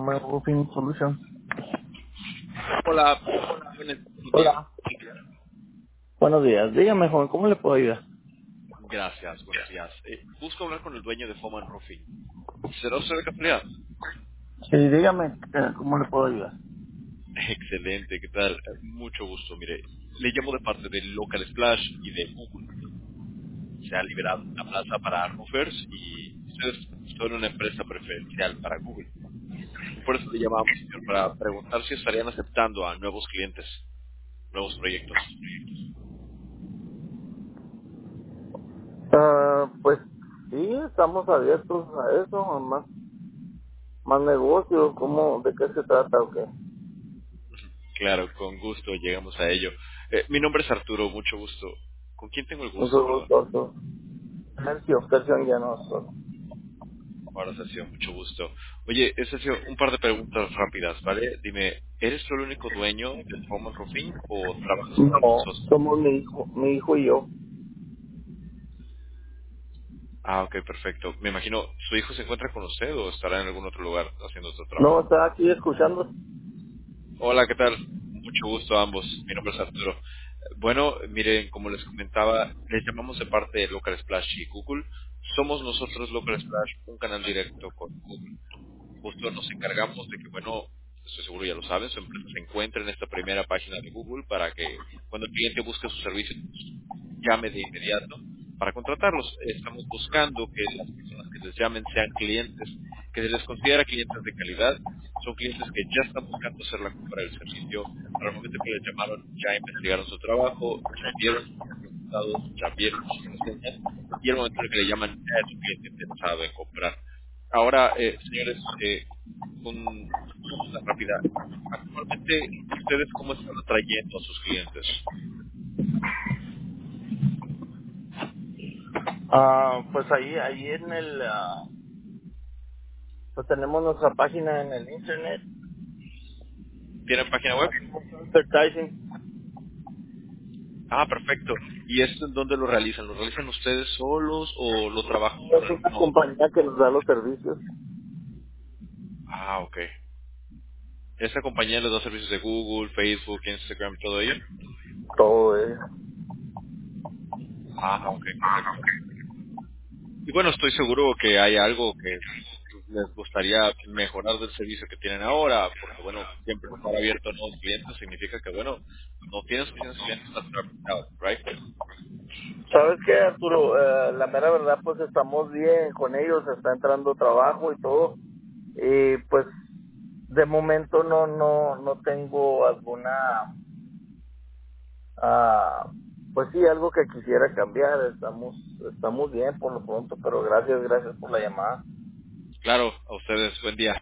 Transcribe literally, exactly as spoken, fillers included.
Home Roofing Solutions. Hola, buenos días. Hola. Buenos días. Dígame, joven, ¿cómo le puedo ayudar? Gracias, buenos días. Eh, busco hablar con el dueño de Foman Roofing. ¿Será usted de casualidad? Sí, dígame, eh, ¿cómo le puedo ayudar? Excelente, ¿qué tal? Eh, Mucho gusto, mire. Le llamo de parte de Local Splash y de Google. Se ha liberado una plaza para roofers y ustedes son una empresa preferencial para Google. Y por eso le llamamos, señor, para preguntar si estarían aceptando a nuevos clientes, nuevos proyectos. Ah, pues sí, estamos abiertos a eso, a más, más negocio, ¿cómo, de qué se trata o qué? Claro, con gusto llegamos a ello. Eh, mi nombre es Arturo, mucho gusto. ¿Con quién tengo el gusto, Mucho perdón? gusto. Sergio, Sergio Llanos. Ahora, Sergio, mucho gusto. Oye, eh, Sergio, un par de preguntas rápidas, ¿vale? Dime, ¿eres tú el único dueño del Home Roofing o trabajas con algún No, socio? somos mi hijo, mi hijo y yo. Ah, ok, perfecto. Me imagino, ¿su hijo se encuentra con usted o estará en algún otro lugar haciendo otro No, trabajo? está aquí escuchando. Hola, ¿qué tal? Mucho gusto a ambos. Mi nombre es Arturo. Eh, Bueno, miren, como les comentaba, les llamamos de parte de Local Splash y Google. Somos nosotros, Local Splash, un canal directo con Google. Justo nos encargamos de que, bueno, estoy seguro ya lo saben, su empresa se encuentre en esta primera página de Google para que cuando el cliente busque su servicio llame de inmediato para contratarlos. Estamos buscando que las personas que les llamen sean clientes, que se les considera clientes de calidad, son clientes que ya están buscando hacer la compra del servicio. Para el momento que les llamaron, ya investigaron su trabajo, ya vieron sus resultados, ya vieron sus reseñas, y el momento en el que le llaman ya es un cliente interesado en comprar. Ahora, eh, señores, eh, un- una pregunta rápida. Actualmente, ¿ustedes cómo están atrayendo a sus clientes? Ah, pues ahí, ahí en el, ah, pues tenemos nuestra página en el internet. ¿Tienen página web? Advertising. Ah, perfecto. ¿Y esto en dónde lo realizan? ¿Lo realizan ustedes solos o lo trabajan con Es una alguno otro? compañía que nos da los servicios. Ah, ok. ¿Esta compañía les da servicios de Google, Facebook, Instagram, todo ello? Todo eso. Ah, ok, correcto. Y bueno, estoy seguro que hay algo que les gustaría mejorar del servicio que tienen ahora, porque bueno, siempre estar abierto a nuevos clientes significa que bueno, no tienen suficientes clientes para estar afectados, right? ¿Sabes qué, Arturo? Eh, la mera verdad, pues estamos bien con ellos, está entrando trabajo y todo. Y pues de momento no no no tengo alguna, ah, pues sí, algo que quisiera cambiar. Estamos estamos bien por lo pronto, pero gracias, gracias por la llamada. Claro, a ustedes, buen día.